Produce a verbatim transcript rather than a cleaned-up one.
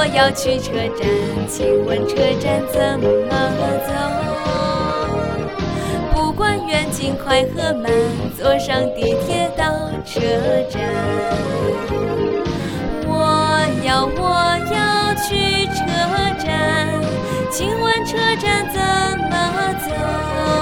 我要去车站，请问车站怎么走？不管远近快和慢，坐上地铁到车站。我要我要去车站，请问车站怎么走？